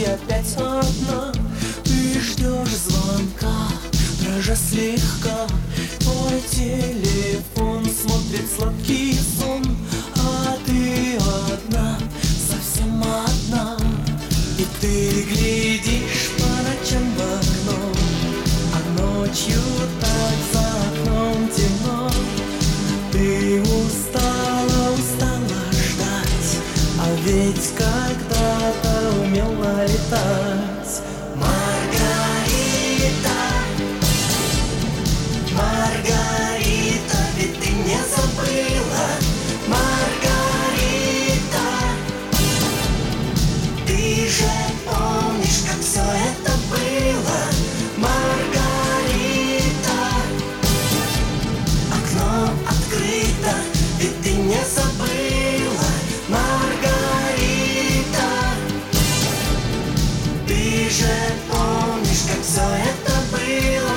опять одна. Ты ждешь звонка, дрожа слегка. Твой телефон смотрит сладкий сон, а ты одна, совсем одна. И ты глядишь по ночам в окно, а ночью так за окном темно. Ты устала, устала ждать, а ведь когда-то умела летать. Маргарита, Маргарита, ведь ты не забыла. Маргарита, ты же помнишь, как все это было. Маргарита, окно открыто, ведь ты не забыла. Маргарита, ты же помнишь, как все это было.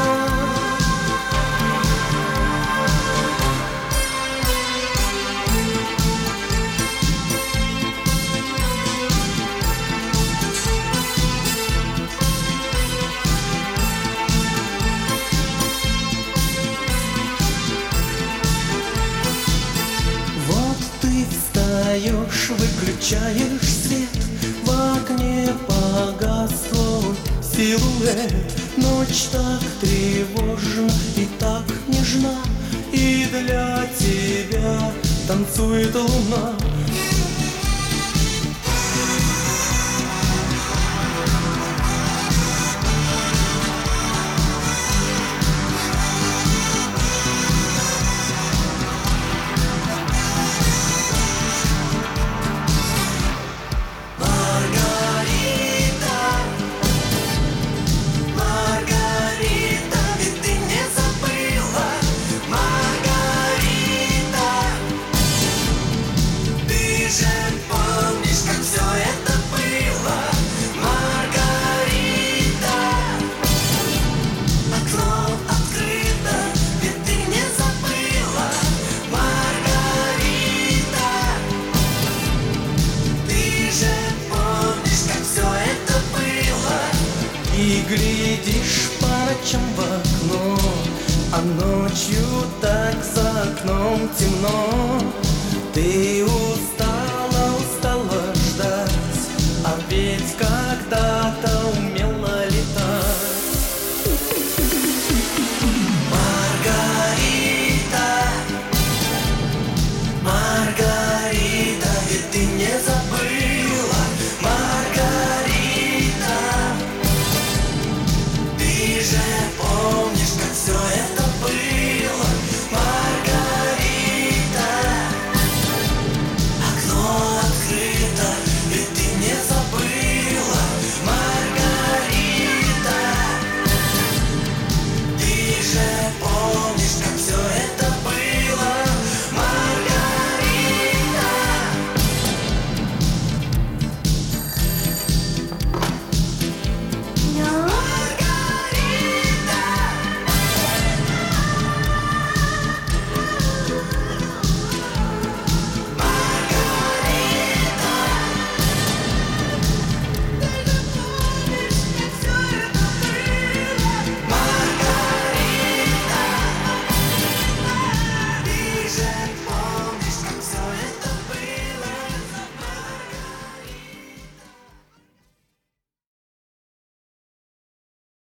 Вот ты встаешь, выключаешь свет, в окне погас твой силуэт. Ночь так тревожна и так нежна, и для тебя танцует луна. И глядишь по ночам в окно, а ночью так за окном темно. Ты устала,